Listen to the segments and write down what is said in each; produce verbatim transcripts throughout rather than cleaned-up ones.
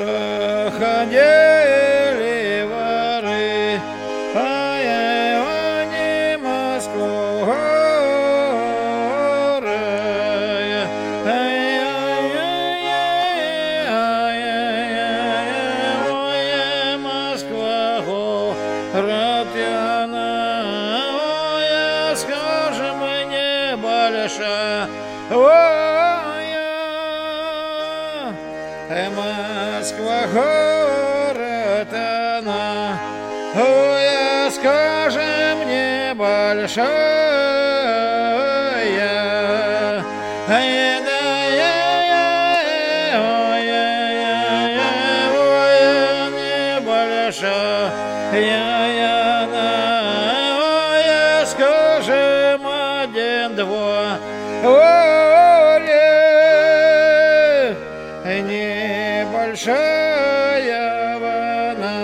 проходили воры, а я его не Москву горы. Ай-яй-яй-яй-яй-яй, Москва город пьяная, скажем, небольшая. Москва город она, ой, скажем, небольшая. Ой, небольшая она, ой, скажем, один-два. Небольшая вона,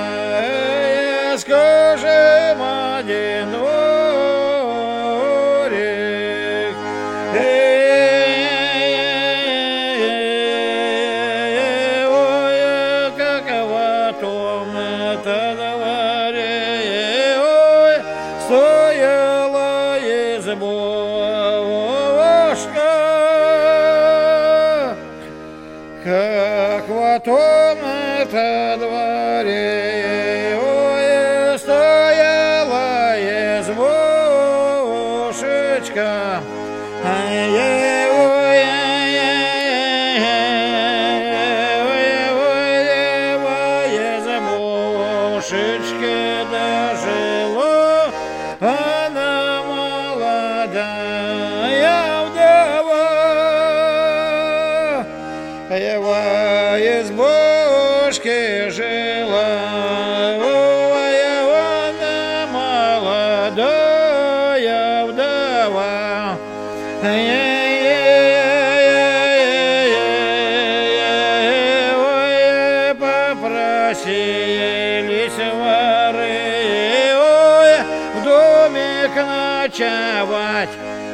скажем, один дворик. Ой, какова том это дворе, ой, стояла избушка. Как в том это дворе, ой, стояла избушечка. Избушечке дожила она молодая вдова. Его избушке жила, ой, она молодая вдова. Ой, попросились воры, ой, в домик ночевать.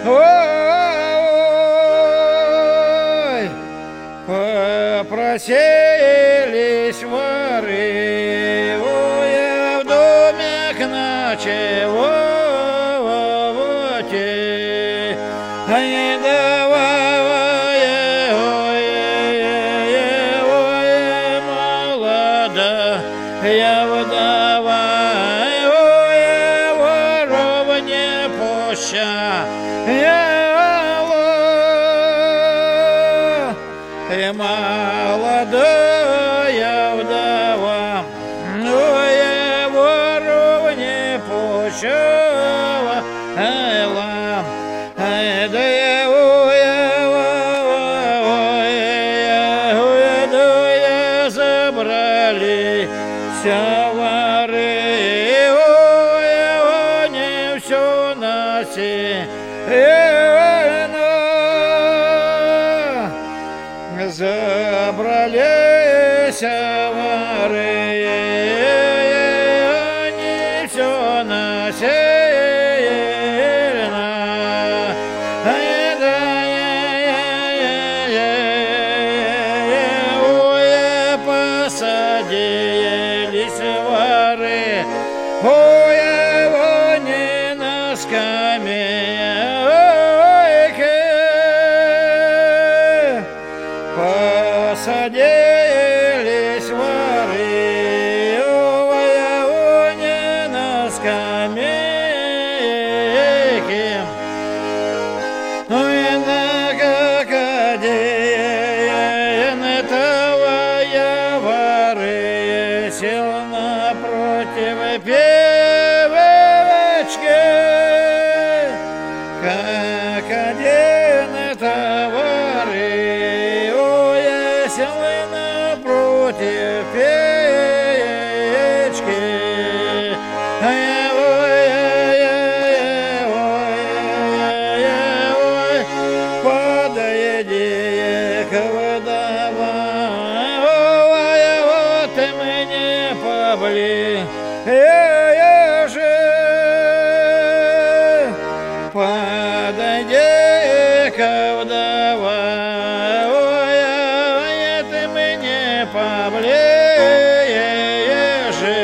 Попросились воры, ой, в домик ночевать. Ай, давай, ой, ой, молодая вдова, ой, воров не пущала. Молодая вдова, ой, воров не пущала. Да я, ой, ой, ой, да я забрались воры, ой, они все насильно забрались воры, они все насильно. Ой, посадились воры, ой, они на скамейке. Посадились воры, ой, они на скамейке. Ой, на как один твоя воры сел напротив певочки. Как один товары, ой, сел напротив печки. Ой, ой, ой, ой, подойди к вдова, ой, вот мне поближе. Подойди-ка, вдова, ой, ты мне поближе.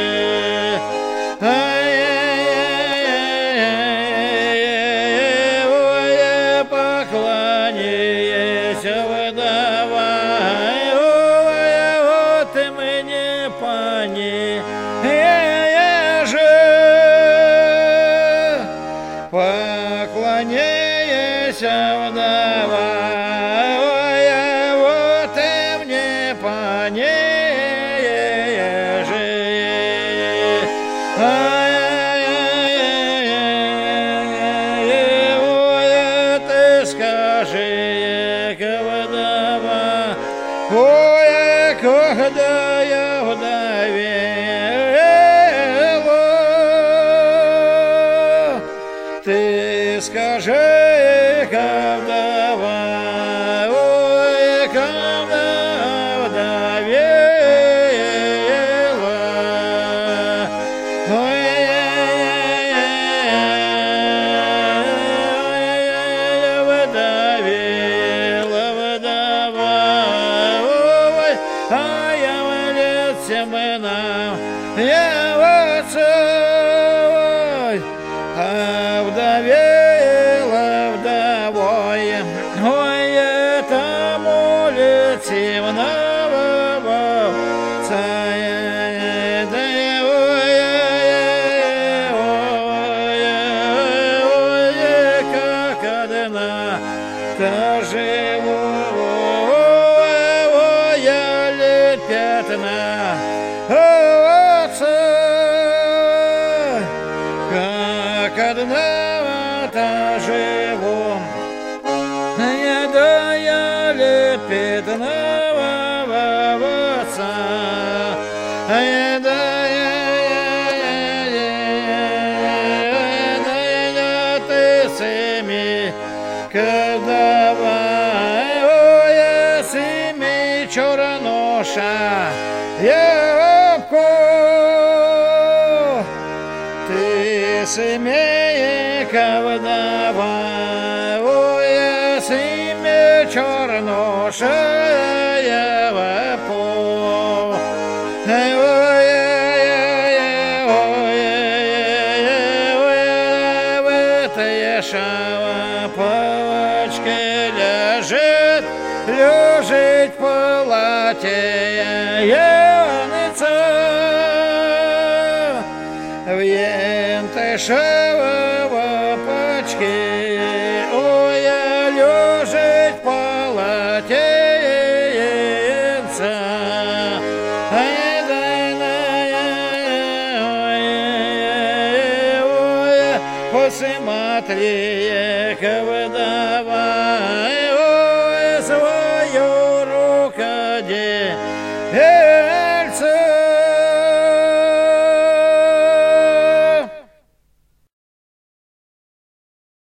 Ой, поклоняясь вдовай, ой, вот мне пани. Поклоняясь вдова, ой, вот и мне понеже. Ой, ты скажи, вдова, ой, когда я вдовела, ты скажи, вдова, ой, когда вдовела, ой, вдовела, вдова, ой, а я в лице мына, я в отцой, а вдовела вдовой, ой, это молится темного царя, да ой, ой, ой, как одна та живу, ой, я лет пятна отца, как одна-то живу, я да я лет пятного отца, я да я да я ты семи, когда ой, семи черноша, я семейка вдова, ой, семя черношая вапо, ой, ой, ой, ой, в этой шапочке лежит, лежит платье яница, в ентой шапочке, ой, лежит полотенце, ой, ой, посмотри, вдова.